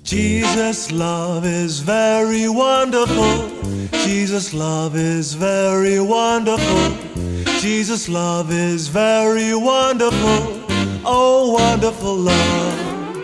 Jesus' love is very wonderful. Jesus' love is very wonderful. Jesus' love is very wonderful. Oh, wonderful love.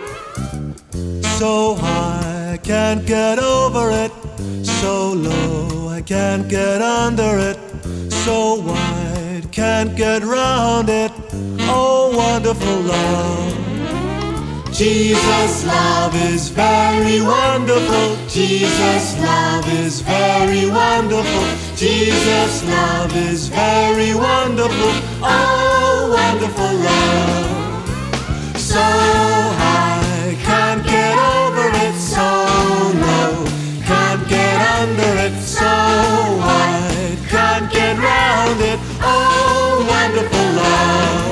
So high, I can't get over it. So low, I can't get under it. So wide, can't get round it. Oh, wonderful love. Jesus' love is very wonderful. Jesus' love is very wonderful. Jesus' love is very wonderful. Oh, wonderful love. So high, can't get over it. So low, can't get under it. So wide, can't get round it. Oh, wonderful love.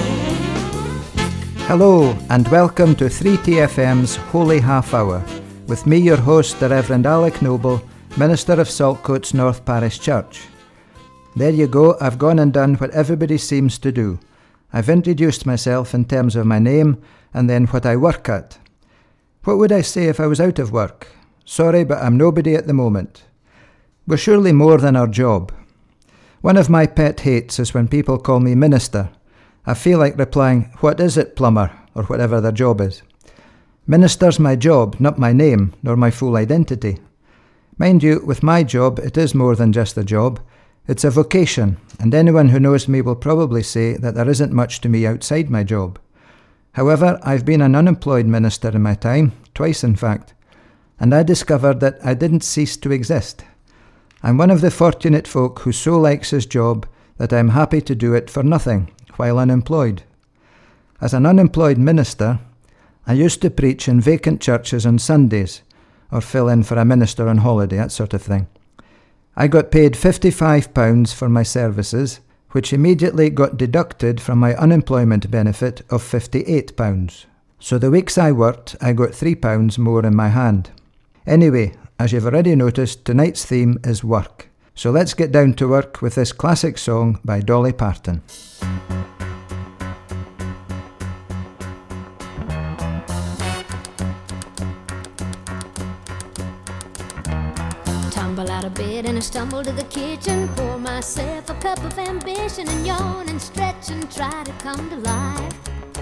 Hello and welcome to 3TFM's Holy Half Hour, with me, your host, the Reverend Alec Noble, Minister of Saltcoats North Parish Church. There you go, I've gone and done what everybody seems to do. I've introduced myself in terms of my name and then what I work at. What would I say if I was out of work? Sorry, but I'm nobody at the moment. We're surely more than our job. One of my pet hates is when people call me minister. I feel like replying, "What is it, plumber?" or whatever their job is. Minister's my job, not my name, nor my full identity. Mind you, with my job, it is more than just a job. It's a vocation, and anyone who knows me will probably say that there isn't much to me outside my job. However, I've been an unemployed minister in my time, twice in fact, and I discovered that I didn't cease to exist. I'm one of the fortunate folk who so likes his job that I'm happy to do it for nothing, while unemployed. As an unemployed minister, I used to preach in vacant churches on Sundays, or fill in for a minister on holiday, that sort of thing. I got paid £55 for my services, which immediately got deducted from my unemployment benefit of £58. So the weeks I worked, I got £3 more in my hand. Anyway, as you've already noticed, tonight's theme is work. So let's get down to work with this classic song by Dolly Parton. Tumble out of bed and I stumble to the kitchen, pour myself a cup of ambition and yawn and stretch and try to come to life.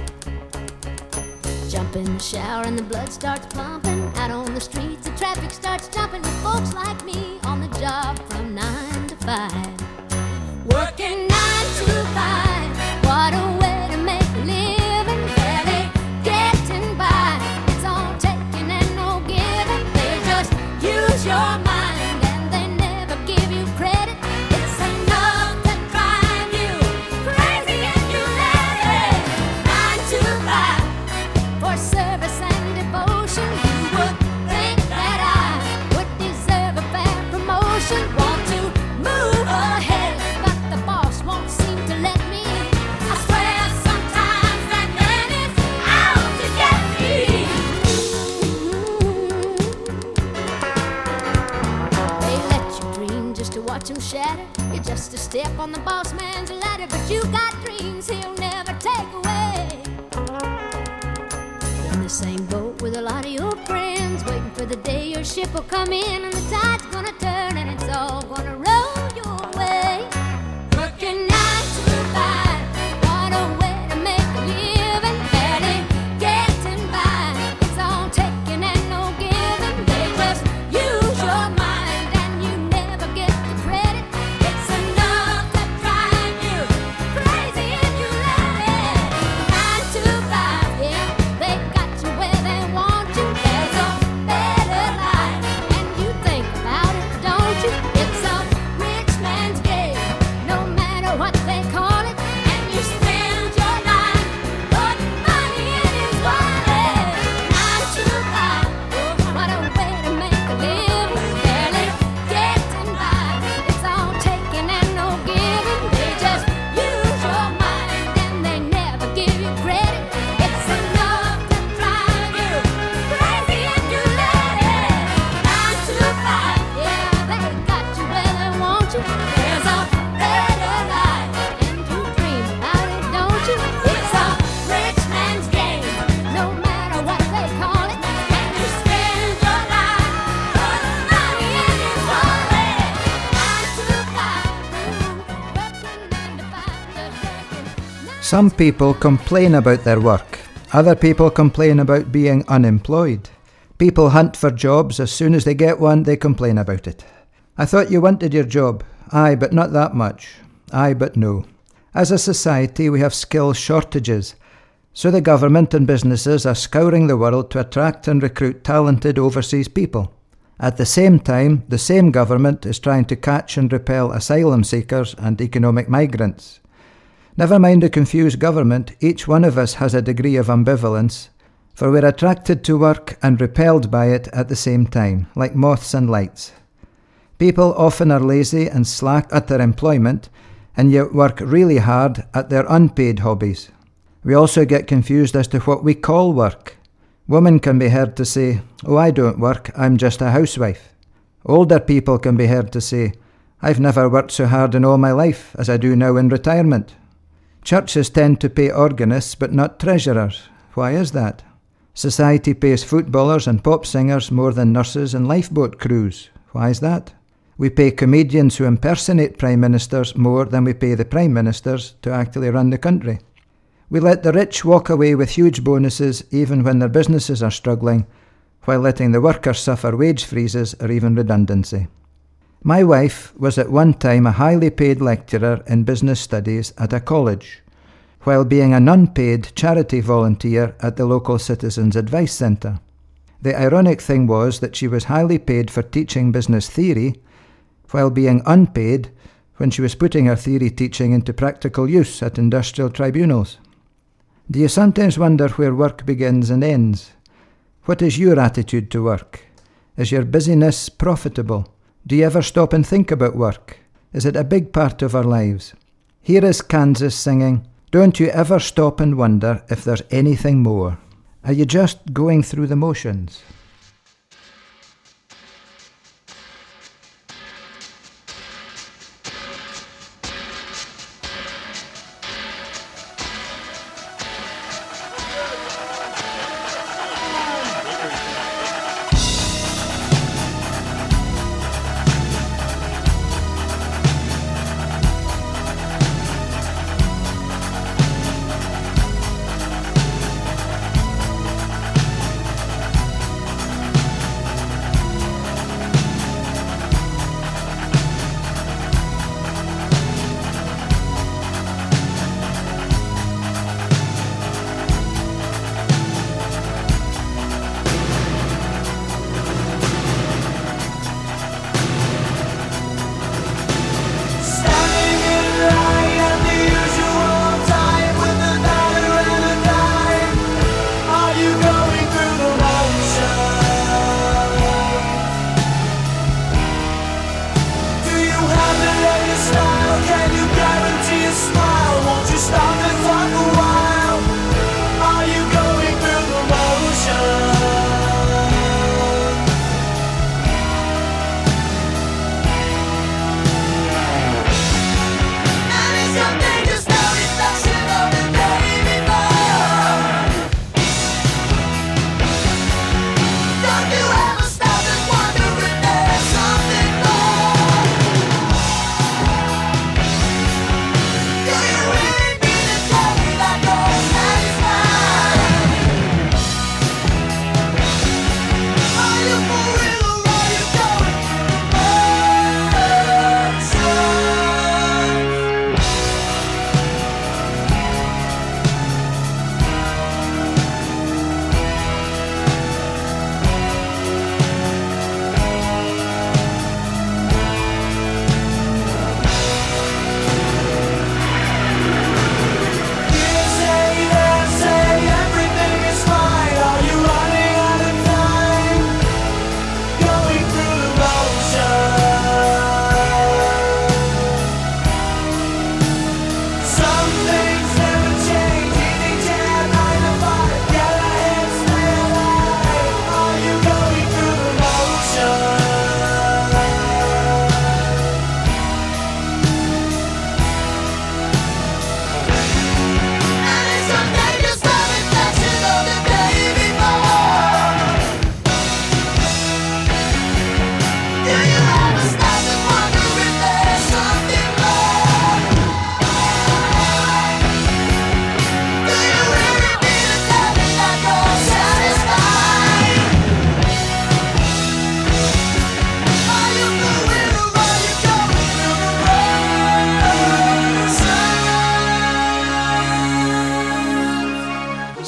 Jump in the shower and the blood starts pumping. Out on the streets the traffic starts jumping with folks like me on the job from 9 to 5. Working 9 to 5, what a way to make a living. Barely getting by, it's all taking and no giving. They just use your mind and they never give you credit. It's enough to drive you crazy and you let it. 9 to 5 for service and devotion. You would think that I would deserve a fair promotion. Want to move ahead, but the boss won't seem to let me. I swear sometimes that man is out to get me. They let you dream just to watch him shatter. You're just a step on the boss man's ladder, but you got dreams he'll never take away. In the same boat with a lot of your friends, waiting for the day your ship will come in and the tide's gonna turn and it's all gonna roll your way. Working 9 to 5, what a way to make a living. Barely getting by, it's all taking and no giving. They just use your mind and you never get the credit. It's enough to drive you crazy and you let it. 9 to 5, yeah, they got you where they want you. There's a better life and you think about it, don't you? It's a real Some people complain about their work. Other people complain about being unemployed. People hunt for jobs. As soon as they get one, they complain about it. I thought you wanted your job. Aye, but not that much. Aye, but no. As a society, we have skill shortages. So the government and businesses are scouring the world to attract and recruit talented overseas people. At the same time, the same government is trying to catch and repel asylum seekers and economic migrants. Never mind a confused government, each one of us has a degree of ambivalence, for we're attracted to work and repelled by it at the same time, like moths and lights. People often are lazy and slack at their employment, and yet work really hard at their unpaid hobbies. We also get confused as to what we call work. Women can be heard to say, "Oh, I don't work, I'm just a housewife." Older people can be heard to say, "I've never worked so hard in all my life as I do now in retirement." Churches tend to pay organists but not treasurers. Why is that? Society pays footballers and pop singers more than nurses and lifeboat crews. Why is that? We pay comedians who impersonate prime ministers more than we pay the prime ministers to actually run the country. We let the rich walk away with huge bonuses even when their businesses are struggling, while letting the workers suffer wage freezes or even redundancy. My wife was at one time a highly paid lecturer in business studies at a college, while being an unpaid charity volunteer at the local Citizens Advice Centre. The ironic thing was that she was highly paid for teaching business theory, while being unpaid when she was putting her theory teaching into practical use at industrial tribunals. Do you sometimes wonder where work begins and ends? What is your attitude to work? Is your busyness profitable? Do you ever stop and think about work? Is it a big part of our lives? Here is Kansas singing, "Don't you ever stop and wonder if there's anything more?" Are you just going through the motions?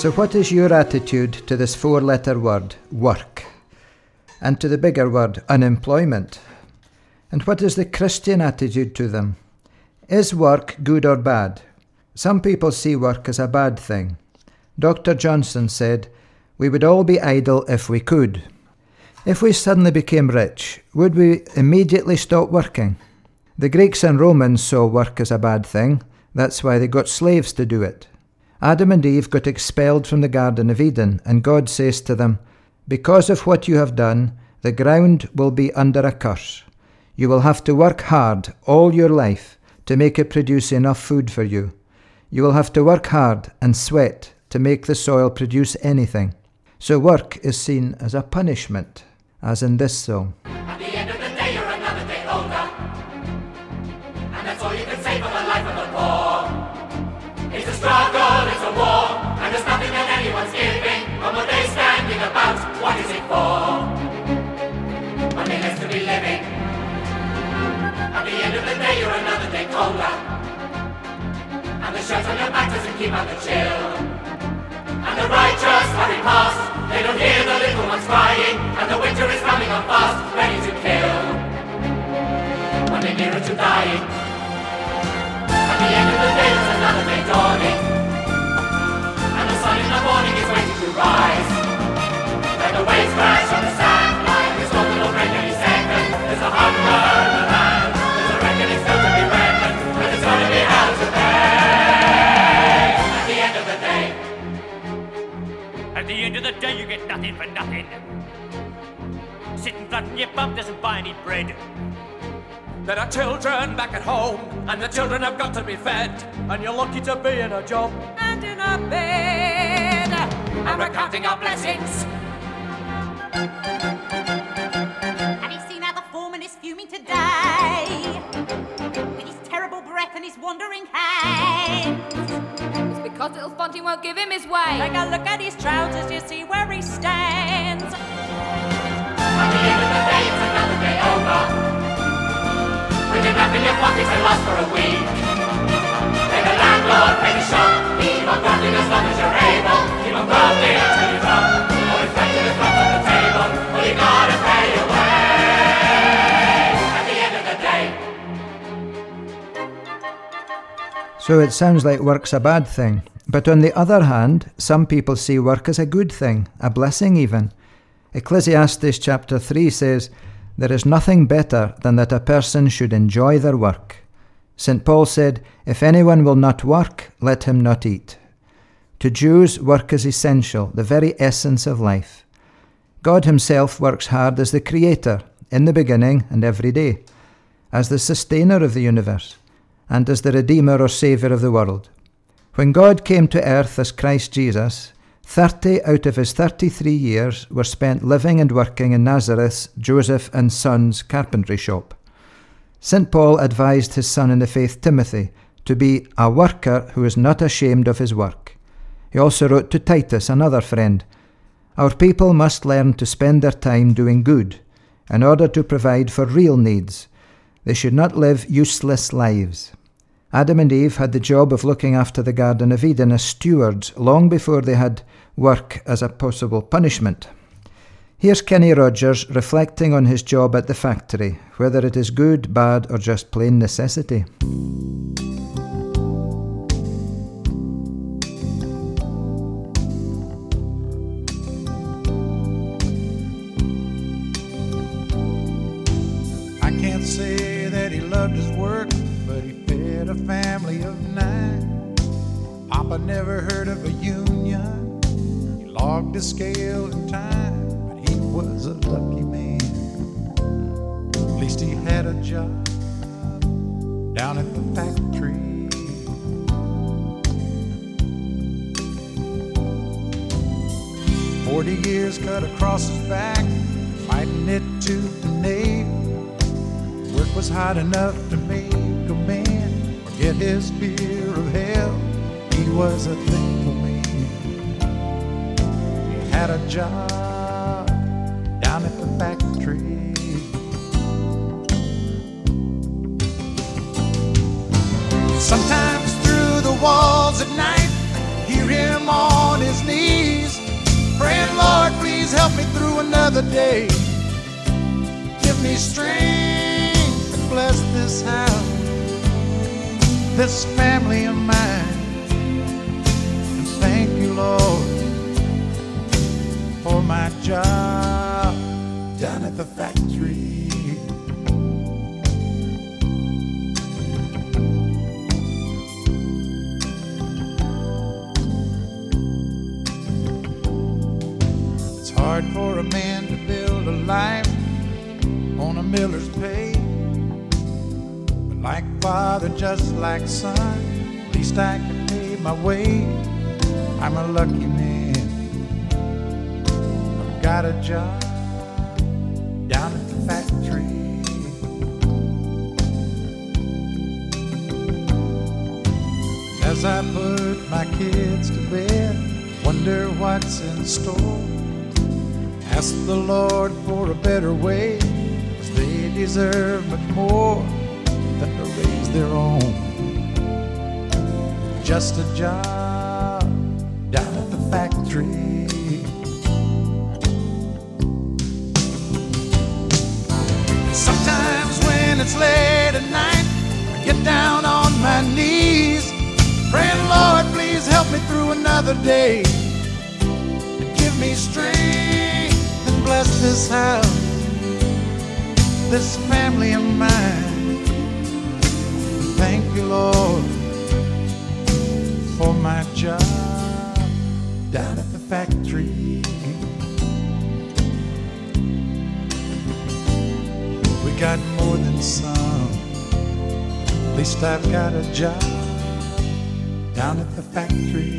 So what is your attitude to this 4-letter word, work? And to the bigger word, unemployment? And what is the Christian attitude to them? Is work good or bad? Some people see work as a bad thing. Dr. Johnson said, "We would all be idle if we could." If we suddenly became rich, would we immediately stop working? The Greeks and Romans saw work as a bad thing. That's why they got slaves to do it. Adam and Eve got expelled from the Garden of Eden, and God says to them, "Because of what you have done, the ground will be under a curse. You will have to work hard all your life to make it produce enough food for you. You will have to work hard and sweat to make the soil produce anything." So work is seen as a punishment, as in this song. At the end of the day, you're another day older, and that's all you can say for the life of the poor. It's a struggle, it's a war, and there's nothing that anyone's giving. And what they're standing about, what is it for? Money has to be living. At the end of the day, you're another day colder, and the shirt on your back doesn't keep out the chill. And the righteous hurry past, they don't hear the little ones crying, and the winter is coming on fast, ready to kill. When they're nearer to dying, at the end of the day there's another day dawning, and the sun in the morning is waiting to rise. When the waves crash on the sand, like this storm will break any second. There's a hunger in the land, there's a reckoning still to be reckoned, and it's gonna be hell to pay. At the end of the day, at the end of the day, you get nothing for nothing. Sitting flat on your bum doesn't buy any bread. There are children back at home, and the children have got to be fed. And you're lucky to be in a job and in a bed. And we're counting our blessings. Have you seen how the foreman is fuming today? With his terrible breath and his wandering hands. Because little Fonty won't give him his way. Take a look at his trousers, you see where he stands. At the end of the day, it's another day over. With your back in your pockets and lost for a week. Pay the landlord, pay the shop. Keep on grafting as long as you're able. Keep on grafting until you drop. Always back to the front of the table. Well, you gotta pay your way. At the end of the day. So it sounds like work's a bad thing. But on the other hand, some people see work as a good thing, a blessing even. Ecclesiastes chapter 3 says, "There is nothing better than that a person should enjoy their work." St. Paul said, "If anyone will not work, let him not eat." To Jews, work is essential, the very essence of life. God himself works hard as the Creator, in the beginning and every day, as the sustainer of the universe, and as the Redeemer or Saviour of the world. When God came to earth as Christ Jesus, 30 out of his 33 years were spent living and working in Nazareth's Joseph and Sons carpentry shop. St. Paul advised his son in the faith Timothy to be a worker who is not ashamed of his work. He also wrote to Titus, another friend, "Our people must learn to spend their time doing good in order to provide for real needs. They should not live useless lives." Adam and Eve had the job of looking after the Garden of Eden as stewards long before they had work as a possible punishment. Here's Kenny Rogers reflecting on his job at the factory, whether it is good, bad, or just plain necessity. I can't say that he loved his work, but he fed a family of 9. Papa never heard of a union. He logged his scale in time, but he was a lucky man. At least he had a job down at the factory. "40 years cut across his back, fighting it tooth and nail. Work was hot enough to make a man forget his fear of hell. He was a thankful man. He had a job down at the factory. Sometimes through the walls at night, hear him on his knees. please help me through another day. Give me strength and bless this house, this family of mine. And thank you, Lord, for my job down at the factory. It's hard for a man to build a life on a miller's pay, but like father, just like son, at least I can pay my way. I'm a lucky man, I've got a job down at the factory. As I put my kids to bed, wonder what's in store. Ask the Lord for a better way, 'cause they deserve much more than to raise their own. Just a job down at the factory. Sometimes when it's late at night, I get down on my knees, praying, Lord, please help me through another day. Give me strength and bless this house, this family of mine. Thank you, Lord, for my job down at the factory. We got more than some, at least I've got a job down at the factory.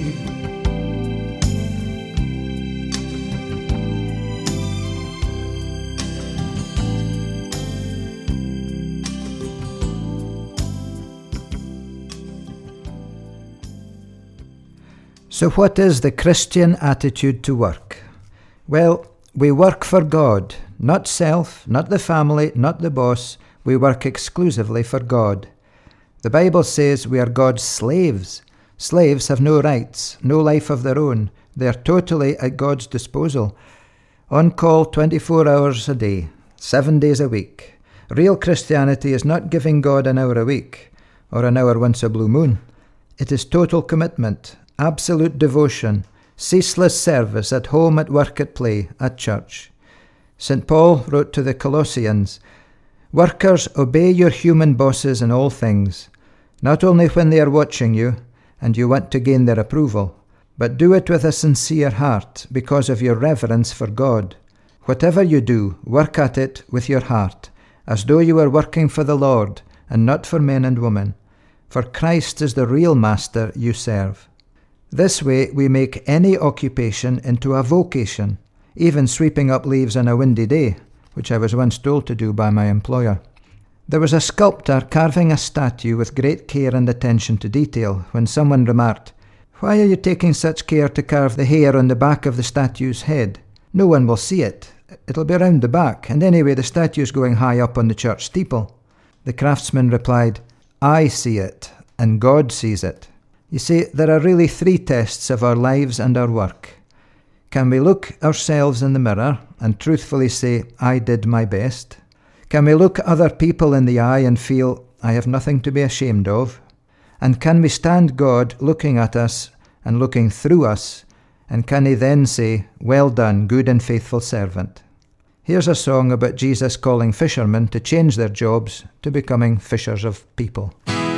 So what is the Christian attitude to work? Well, we work for God, not self, not the family, not the boss. We work exclusively for God. The Bible says we are God's slaves. Slaves have no rights, no life of their own. They are totally at God's disposal. On call 24 hours a day, 7 days a week. Real Christianity is not giving God an hour a week, or an hour once a blue moon. It is total commitment, absolute devotion, ceaseless service at home, at work, at play, at church. St. Paul wrote to the Colossians, "Workers, obey your human bosses in all things, not only when they are watching you and you want to gain their approval, but do it with a sincere heart because of your reverence for God. Whatever you do, work at it with your heart, as though you were working for the Lord and not for men and women, for Christ is the real master you serve." This way we make any occupation into a vocation, even sweeping up leaves on a windy day, which I was once told to do by my employer. There was a sculptor carving a statue with great care and attention to detail when someone remarked, "Why are you taking such care to carve the hair on the back of the statue's head? No one will see it. It'll be round the back, and anyway the statue's going high up on the church steeple." The craftsman replied, "I see it, and God sees it." You see, there are really 3 tests of our lives and our work. Can we look ourselves in the mirror and truthfully say, "I did my best"? Can we look other people in the eye and feel, "I have nothing to be ashamed of"? And can we stand God looking at us and looking through us, and can he then say, "Well done, good and faithful servant"? Here's a song about Jesus calling fishermen to change their jobs to becoming fishers of people.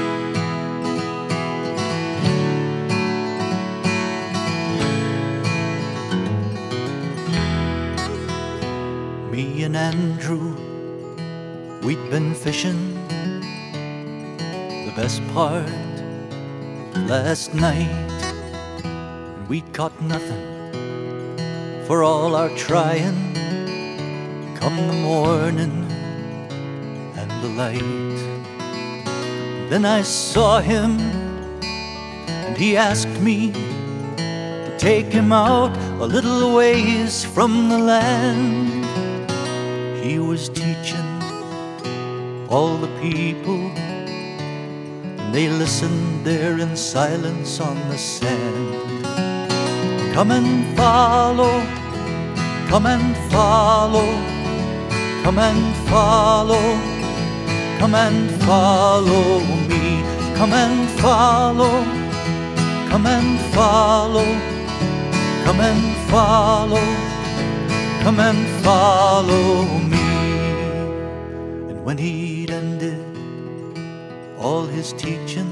Me and Andrew, we'd been fishing the best part last night, and we caught nothing for all our trying. Come the morning and the light, then I saw him and he asked me to take him out a little ways from the land. He was teaching all the people, and they listened there in silence on the sand. Come and follow Come and follow, come and follow, come and follow me. Come and follow, come and follow, come and follow, come and follow me. And when he'd ended all his teaching,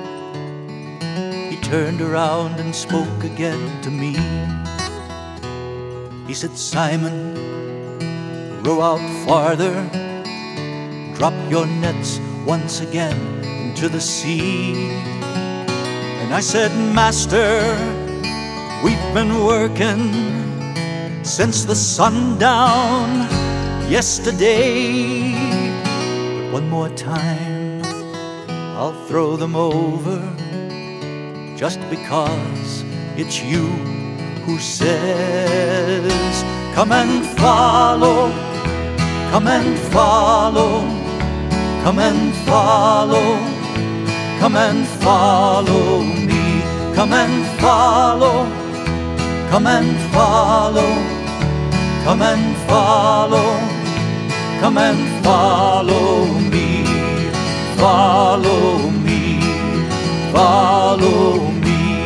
he turned around and spoke again to me. He said, Simon, row out farther, drop your nets once again into the sea. And I said, Master, we've been working since the sundown yesterday. But one more time, I'll throw them over, just because it's you who says, come and follow, come and follow, come and follow, come and follow me. Come and follow, come and follow, come and follow, come and follow me. Follow me, follow me.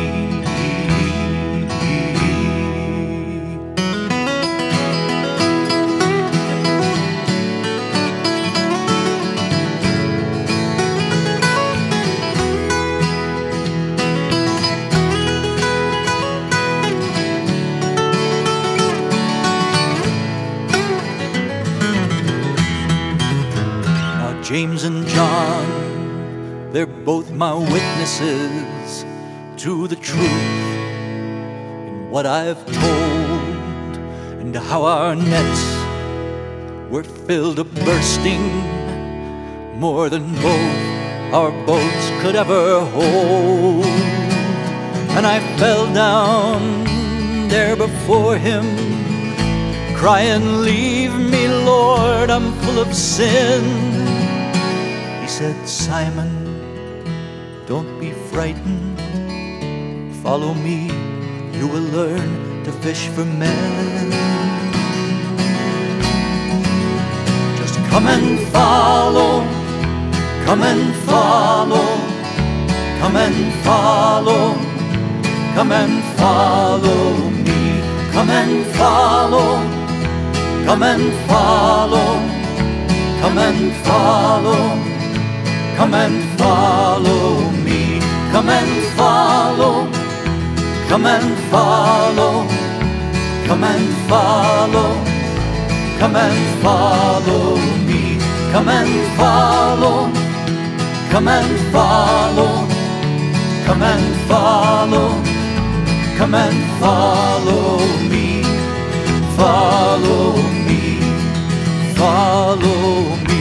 James and John, they're both my witnesses to the truth in what I've told, and how our nets were filled to bursting, more than both our boats could ever hold. And I fell down there before him, crying, leave me, Lord, I'm full of sin. He said, Simon, don't be frightened. Follow me, you will learn to fish for men. Just come and follow, come and follow, come and follow, come and follow me. Come and follow, come and follow, come and follow, come and follow me. Come and follow, come and follow, come and follow, come and follow me. Come and follow, come and follow, come and follow, come and follow me. Follow me, follow me.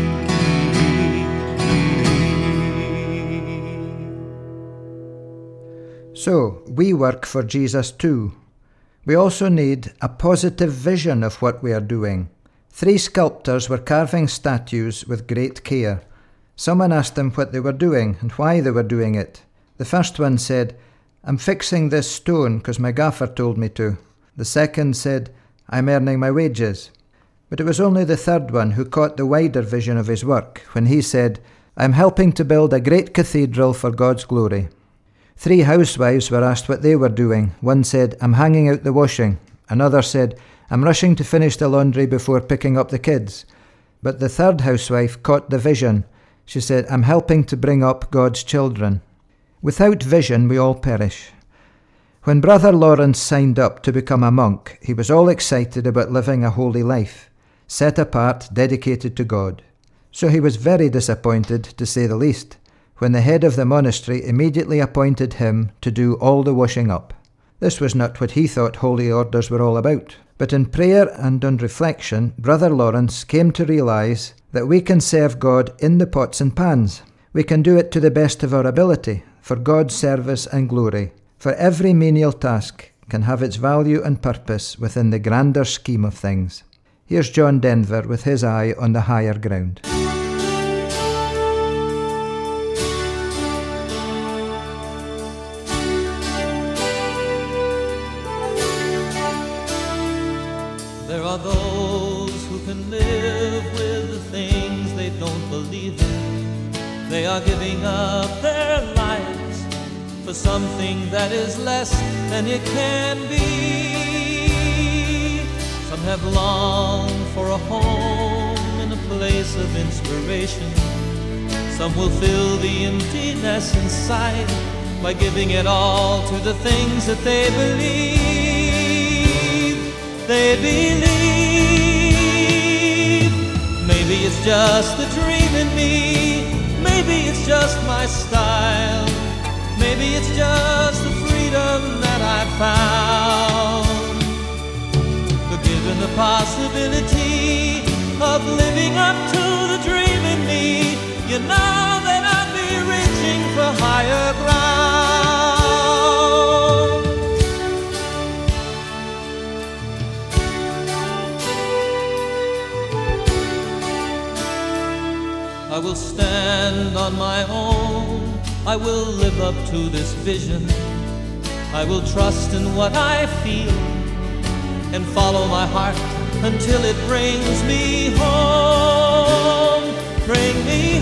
So, we work for Jesus too. We also need a positive vision of what we are doing. 3 sculptors were carving statues with great care. Someone asked them what they were doing and why they were doing it. The first one said, I'm fixing this stone because my gaffer told me to. The second said, I'm earning my wages. But it was only the third one who caught the wider vision of his work when he said, I'm helping to build a great cathedral for God's glory. 3 housewives were asked what they were doing. One said, I'm hanging out the washing. Another said, I'm rushing to finish the laundry before picking up the kids. But the third housewife caught the vision. She said, I'm helping to bring up God's children. Without vision, we all perish. When Brother Lawrence signed up to become a monk, he was all excited about living a holy life, set apart, dedicated to God. So he was very disappointed, to say the least, when the head of the monastery immediately appointed him to do all the washing up. This was not what he thought holy orders were all about. But in prayer and on reflection, Brother Lawrence came to realize that we can serve God in the pots and pans. We can do it to the best of our ability, for God's service and glory. For every menial task can have its value and purpose within the grander scheme of things. Here's John Denver with his eye on the higher ground. live with the things they don't believe in. They are giving up their lives for something that is less than it can be. Some have longed for a home in a place of inspiration. Some will fill the emptiness inside by giving it all to the things that they believe. They believe. Maybe it's just the dream in me. Maybe it's just my style. Maybe it's just the freedom that I found. But given the possibility of living up to the dream in me, you know that I'd be reaching for higher ground. I will stand on my own. I will live up to this vision. I will trust in what I feel and follow my heart until it brings me home. Bring me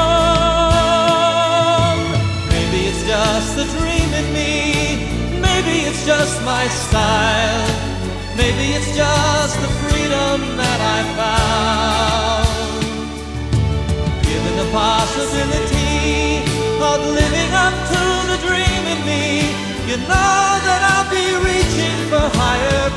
home. Maybe it's just the dream in me. Maybe it's just my style. Maybe it's just the freedom that I found. Given the possibility of living up to the dream in me, you know that I'll be reaching for higher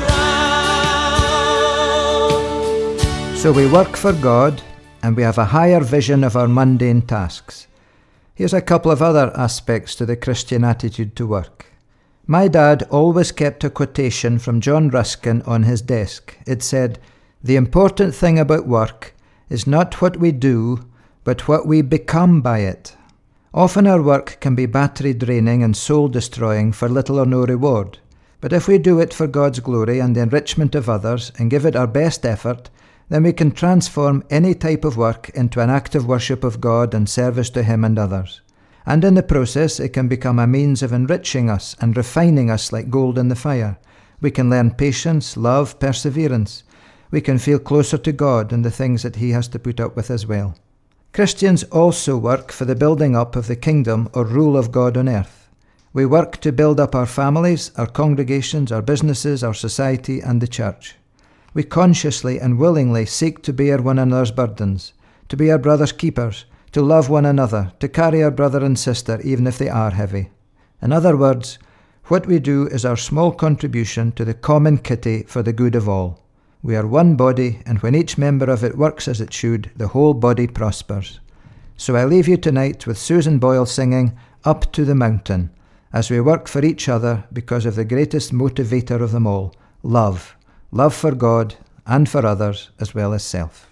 ground. So we work for God, and we have a higher vision of our mundane tasks. Here's a couple of other aspects to the Christian attitude to work. My dad always kept a quotation from John Ruskin on his desk. It said, "The important thing about work is not what we do, but what we become by it." Often our work can be battery draining and soul destroying for little or no reward. But if we do it for God's glory and the enrichment of others and give it our best effort, then we can transform any type of work into an act of worship of God and service to Him and others. And in the process, it can become a means of enriching us and refining us like gold in the fire. We can learn patience, love, perseverance. We can feel closer to God and the things that He has to put up with as well. Christians also work for the building up of the kingdom or rule of God on earth. We work to build up our families, our congregations, our businesses, our society, and the church. We consciously and willingly seek to bear one another's burdens, to be our brother's keepers, to love one another, to carry our brother and sister even if they are heavy. In other words, what we do is our small contribution to the common kitty for the good of all. We are one body, and when each member of it works as it should, the whole body prospers. So I leave you tonight with Susan Boyle singing Up to the Mountain, as we work for each other because of the greatest motivator of them all, love. Love for God and for others as well as self.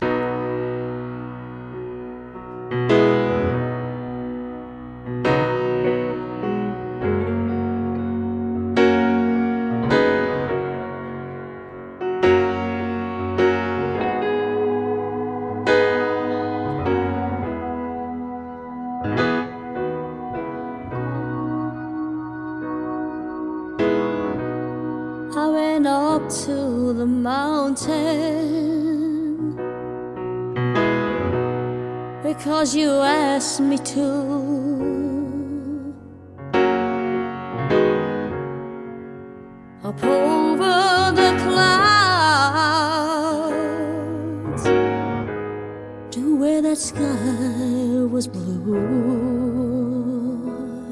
To the mountain because you asked me to. Up over the clouds to where that sky was blue.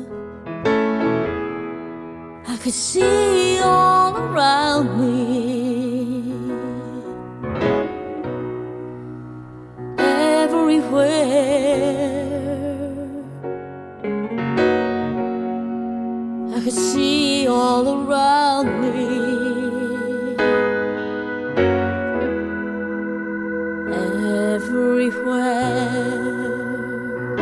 I could see all around me I could see all around me, everywhere.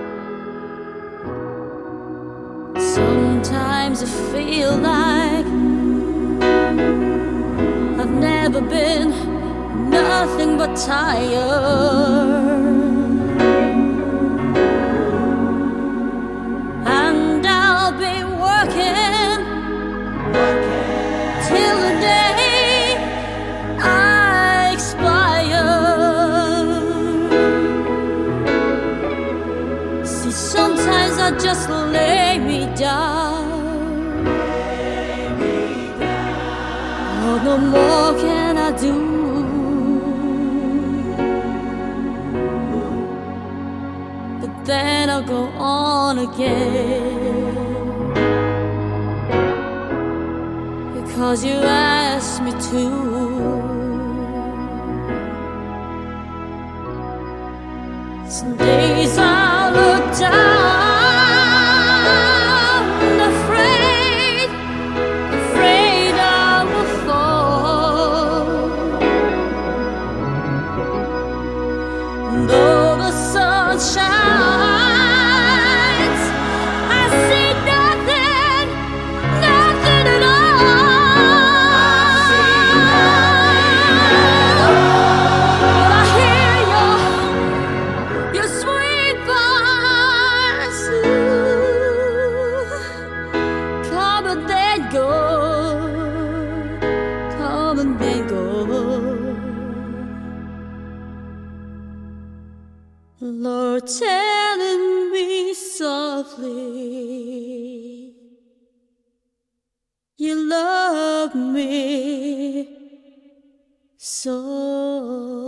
Sometimes I feel like I've never been nothing but tired. Till the day I expire. just lay me down. Oh, no more can I do. But then I'll go on again, because you asked me to. Some days I look down, afraid I will fall. And though the sun shines, I see nothing at all. But I hear your sweet voice, come and then go, come and then go. Lord, telling me softly you love me so.